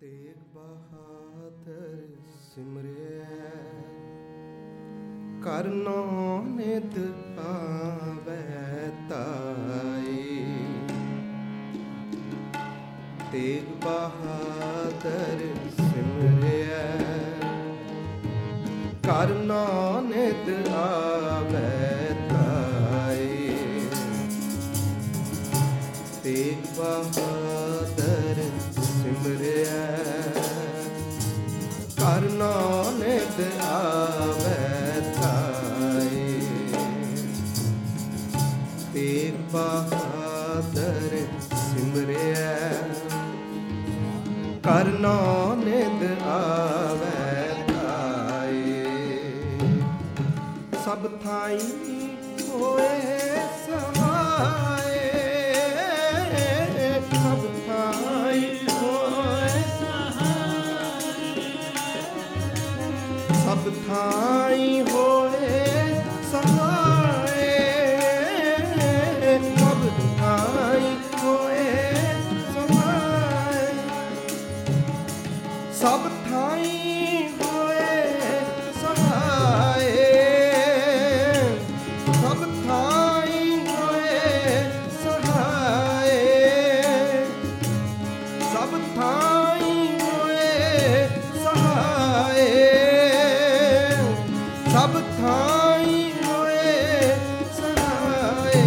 ਤੇਗ ਬਹਾਦਰ ਸਿਮਰਿਆ ਕਰਨੋ ਨਿਤ ਆਵੈ ਤਾਈ। ਤੇਗ ਬਹਾਦਰ ਸਿਮਰਿਆ ਕਰਨੋ ਨਿਤ ਆਵੈ ਤਾਈ। ਤੇਗ ਬਹਾਦਰ ਸਿਮਰਿਆ ਕਰਨੋ ਨਿਤ ਆਵੈ ਤਾਈ। ਤੇਗ ਬਹਾਦਰ ਸਿਮਰਿਆ ਕਰਨੋ ਨਿਤ ਆਵੈ ਤਾਈ। ਸਭ ਥਾਈਂ ਹੋਏ ਸਹਾਏ, ਸਭ ਥਾਈਂ ਹੋਏ ਸਹਾਏ, ਸਭ ਥਾਈਂ ਹੋਏ ਸਹਾਏ, ਸਭ ਥਾਈਂ ਹੋਏ ਸਹਾਏ, ਸਭ ਥਾਈਂ ਹੋਏ ਸਹਾਏ, ਸਭ ਥਾਈਂ ਹੋਏ ਸਹਾਏ, ਸਭ ਥਾਈਂ ਹੋਏ ਸਹਾਏ, ਸਭ ਥਾਈਂ ਹੋਏ ਸਹਾਏ।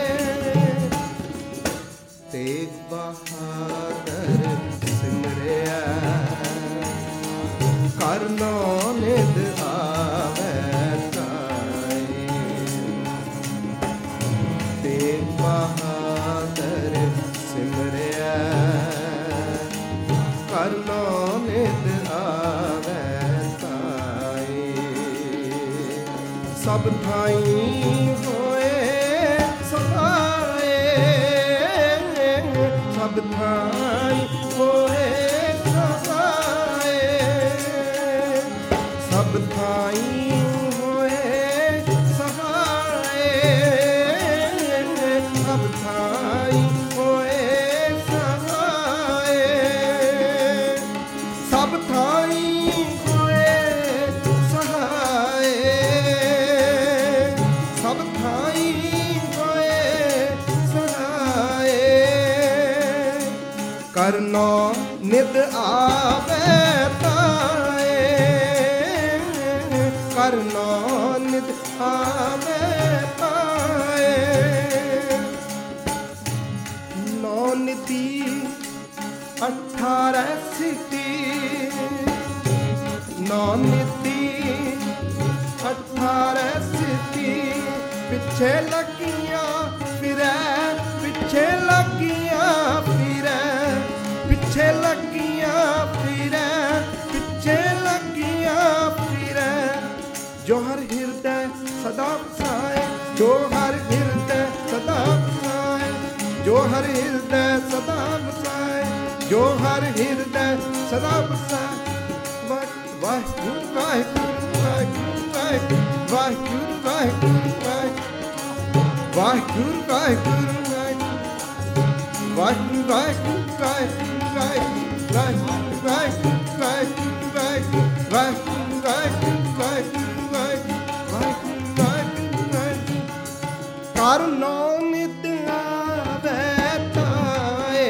ਤੇਗ ਬਹਾਦਰ ਸਿਮਰਿਆ ਕਰਨੋ ਨਿਤ ਆਵੈ ਤਾਈ। ਤੇਗ ਬਹਾਦਰ ਸਿਮਰਿਆ ਕਰਨੋ ਨਿਤ ਆਵੈ ਤਾਈ। ਸਭ ਥਾਈਂ ਹੋਏ ਸਹਾਏ, ਸਭ ਥਾਈਂ ਹੋਏ ਸਹਾਏ, ਸਭ ਥਾਈਂ ਹੋਏ ਸਹਾਏ, ਸਭ ਥਾਈਂ ਹੋਏ ਸਹਾਏ, ਸਭ ਥਾਈਂ ਹੋਏ ਸਹਾਏ, ਸਭ ਥਾਈਂ ਹੋਏ ਸਹਾਏ। ਕਰਨੋ ਨਿਤ ਆਵੈ ਤਾਈ, ਕਰਨੋ ਨਿਤ ਆਵੈ ਤਾਈ। ਨੌ ਨਿਤੀ 18 ਸਿੱਤੀ, ਨੌ ਨਿਤੀ 18 ਸਿੱਤੀ। ਪਿੱਛੇ ਲੱਗੀਆਂ ਫਿਰੈ, ਪਿੱਛੇ ਲੱਗੀਆਂ ਫਿਰੈ, ਪਿੱਛੇ ਲੱਗੀਆਂ ਫਿਰੈ, ਪਿੱਛੇ ਲੱਗੀਆਂ ਫਿਰੈ। ਜੋ ਹਰ ਹਿਰਦੈ ਸਦਾ ਵਸਾਏ, ਜੋ ਹਰ ਹਿਰਦੈ ਸਦਾ ਵਸਾਏ, ਜੋ ਹਰ ਹਿਰਦੈ ਸਦਾ ਵਸਾਏ, ਜੋ ਹਰ ਹਿਰਦੈ ਸਦਾ ਵਸਾਏ। ਵਾਹਿਗੁਰੂ ਵਾਹਿਗੁਰੂ ਵਾਹਿਗੁਰੂ ਵਾਹਿਗੁਰੂ ਵਾਹਿਗੁਰੂ ਵਾਹਿਗੁਰੂ ਵਾਹਿਗੁਰੂ ਵਾਹਿਗੁਰੂ ਵਾਹਿਗੁਰੂ ਵਾਹਿਗੁਰੂ ਵਾਹਿਗੁਰੂ ਵਾਹਿਗੁਰੂ। ਕਰਨੋ ਨਿਤ ਆਵੈ ਤਾਈ,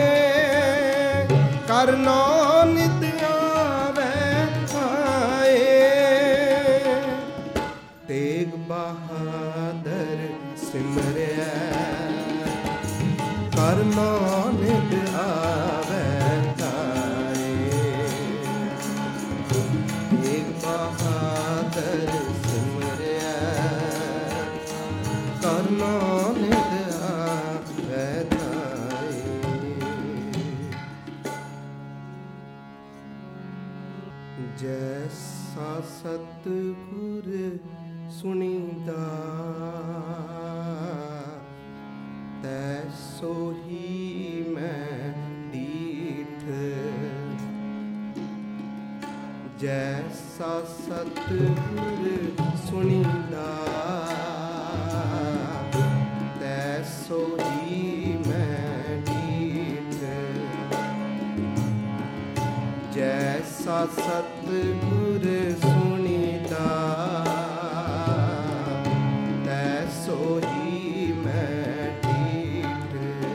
ਕਰਨੋ ਨਿਤ ਆਵੈ ਤਾਈ। ਤੇਗ ਬਹਾਦਰ ਸਿਮਰਿਆ ਕਰਨੋ ਨਿਤ ਆਵੈ ਤਾਈ। ਤੇਗ ਬਹਾਦਰ ਸਿਮਰਿਆ ਕਰਨੋ ਨਿਤ ਆਵੈ ਤਾਈ। ਜੈਸਾ ਸਤਿਗੁਰ ਸੁਣੀਦਾ ਤੈਸੋ ਹੀ ਮੈਂ ਡੀਠ। ਜੈਸਾ ਸਤਿਗੁਰ ਸੁਣੀਦਾ ਤੈਸੋ ਹੀ ਮੈਂ ਡੀਠ। ਜੈਸਾ ਸਤਿਗੁਰ ਸੁਣੀਦਾ ਤੈਸੋ ਹੀ ਮੈਂ ਢੀਠ।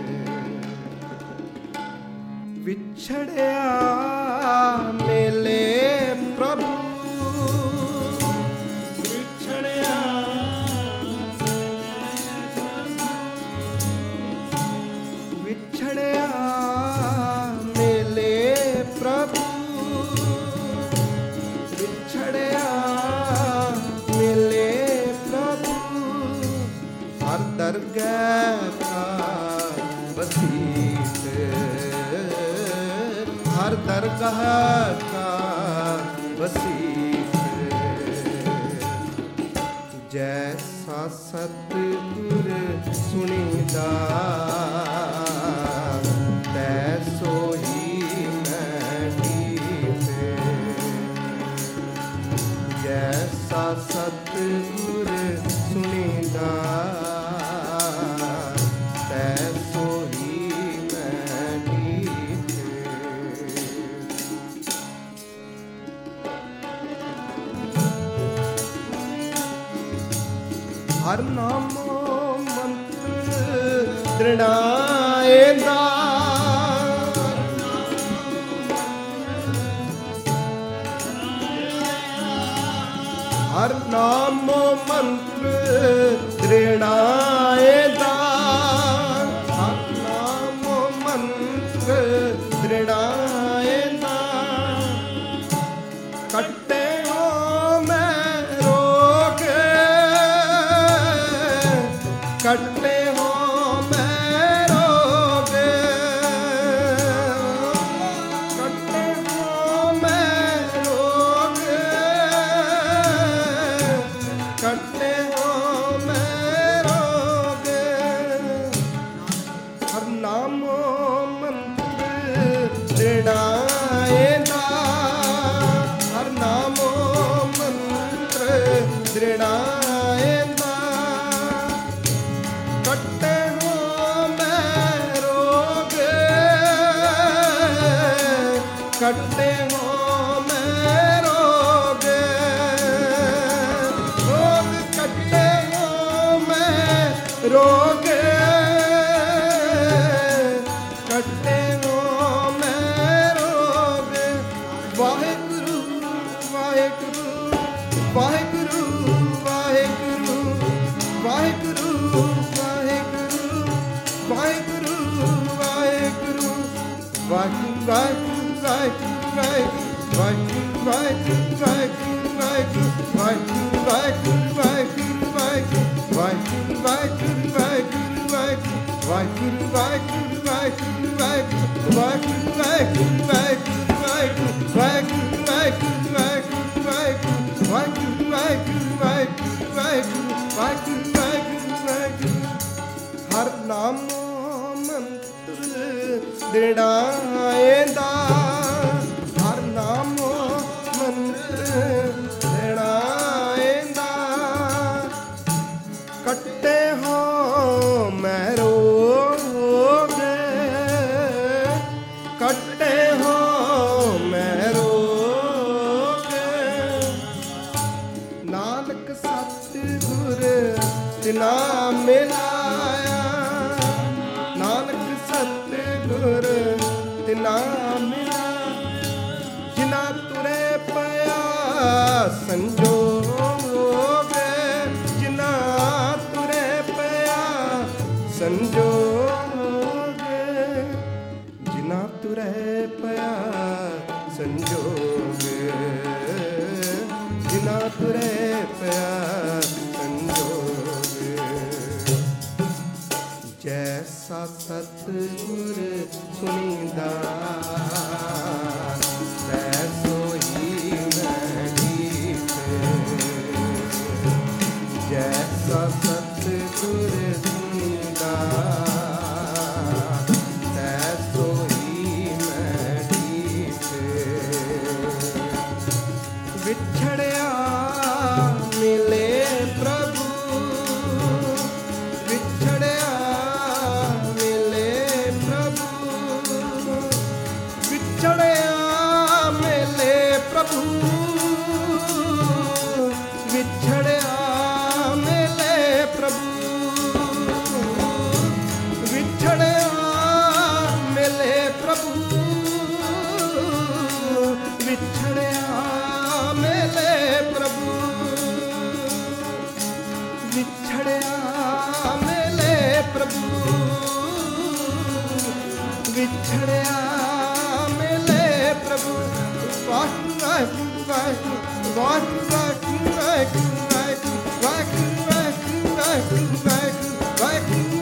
ਵਿਛੜਿਆ ਮੇਲੇ ਪ੍ਰਭੂ ਦਰਗਾਹ ਕਾ ਵਸੀਤ, ਹਰ ਦਰਗਾਹ ਕਾ ਵਸੀਤ। ਜੈਸਾ ਸਤਿਗੁਰ ਸੁਣੀਦਾ ਤੈਸੋ ਹੀ ਮੈਂ ਢੀਠ। ਜੈਸਾ ਸਤਿਗੁਰ ਸੁਣੀਦਾ ਹਰ ਨਾਮੋ ਮੰਤਰ ਦ੍ਰਿੜਾਏਂਦਾ। ਹਰ ਨਾਮੋ ਮੰਤਰ ਦ੍ਰਿੜਾਏਂਦਾ। ਹਰ ਨਾਮੋ ਮੰਤਰ ਦ੍ਰਿੜਾਏਂਦਾ। ਕੱਟੇ ਕੱਟੇ ਹੋ ਮੈਂ ਰੋਗ, ਕੱਟੇ ਹੋ ਮੈਂ ਰੋਗ, ਕੱਟੇ ਹੋ ਮੈਂ ਰੋਗ। ਹਰ ਨਾਮੋ ਮੰਤਰ ਦ੍ਰਿੜਾਏਂਦਾ। ਹਰ ਨਾਮੋ ਮੰਤਰ ਦ੍ਰਿੜਾਏਂਦਾ। ਕੱਟੇ ਹੋ ਮੈਂ ਰੋਗ, ਕੱਟੇ ਹੋ ਮੈਂ ਰੋਗ। ਰੋਗ ਕੱਟੇ ਹੋ ਮੈਂ ਰੋਗ, ਕੱਟੇ ਹੋ ਮੈਂ ਰੋਗ। ਵਾਹਿਗੁਰੂ ਵਾਹਿਗੁਰੂ ਵਾਹਿਗੁਰੂ ਵਾਹਿਗੁਰੂ ਵਾਹਿਗੁਰੂ ਵਾਹਿਗੁਰੂ ਵਾਹਿਗੁਰੂ ਵਾਹਿਗੁਰੂ ਵਾਹਿਗੁਰੂ ਹਰ ਨਾਮੋ ਮੰਤਰ ਦ੍ਰਿੜਾਏਂਦਾ। ਹਰ ਨਾਮੋ ਮੰਤਰ ਦ੍ਰਿੜਾਏਂਦਾ। ਕੱਟੇ ਹੋ ਮੈਂ ਰੋਗ, ਕੱਟੇ ਹੋ ਮੈਂ ਰੋਗ। ਨਾਨਕ ਸਤਿਗੁਰ ਤਿਨਾ ਮਿਲਾਇਆ। ਨਾਨਕ ਸਤਿਗੁਰ ਤਿਨਾ ਮਿਲਾ। ਜਿਨਾ ਤੁਰੇ ਪਿਆ ਸੰਜੋਗ, ਜਿਨਾ ਤੁਰੇ ਪਿਆ ਸੰਜੋਗ। ਜਿਨਾ ਤੁਰੇ ਪਿਆ ਸੰਜੋਗ, ਜਿਨਾ ਤੁਰੇ ਪਿਆ ਸੰਜੋਗ। ਜੈਸਾ ਸਤਿਗੁਰ ਸੁਣੀਦਾ ਤੈਸੋ ਹੀ ਮੈਂ ਢੀਠ। ਜੈਸਾ ਸਤਿਗੁਰ ਸੁਣੀਦਾ ਤੈਸੋ ਹੀ ਮੈਂ ਢੀਠ। ਵਿਛੜਿਆ ਮਿਲੇ ਪ੍ਰਭੂ, ਵਿਛੜਿਆ ਮਿਲੇ ਪ੍ਰਭੂ। ਪ੍ਰਭੂ ਵਿਛੜਿਆ ਮਿਲੇ ਪ੍ਰਭੂ ਵਿਛੜਿਆ ਮਿਲੇ ਪ੍ਰਭੂ ਵਿਛੜਿਆ ਮਿਲੇ ਪ੍ਰਭੂ ਵਿਛੜਿਆ ਮਿਲੇ ਪ੍ਰਭੂ ਵਿਛੜਿਆ ਮਿਲੇ ਪ੍ਰਭੂ ਵਾਹਿਗੁਰੂ ਵਾਹਿਗੁਰੂ ਵਾਹਿਗੁਰੂ ਵਾਹਿਗੁਰੂ ਵਾਹਿਗੁਰੂ ਵਾਹਿਗੁਰੂ ਵਾਹਿਗੁਰੂ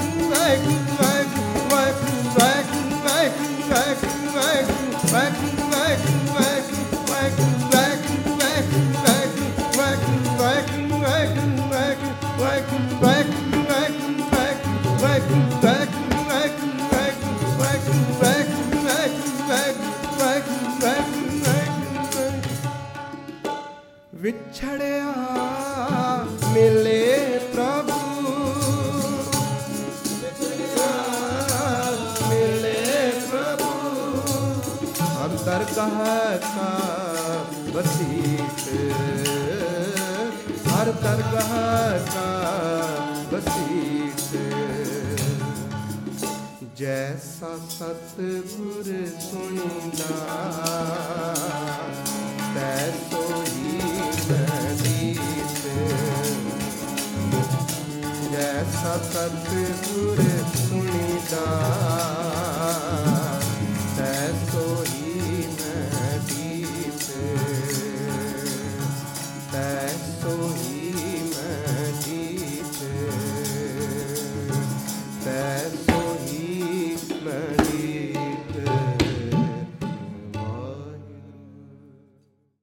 ਵਿਛੜਿਆ ਮਿਲੇ ਪ੍ਰਭੂ ਮਿਲੇ ਪ੍ਰਭੂ ਹਰ ਦਰਗਾਹ ਕਾ ਵਸੀਤ ਹਰ ਦਰਗਾਹ ਕਾ ਵਸੀਤ ਜੈਸਾ ਸਤਿਗੁਰ ਸੁਣੀਦਾ ਤੈਸੋ ਹੀ ਮਦੀਤ ਜੈਸਾ ਸਤਿਗੁਰ ਸੁਣੀਦਾ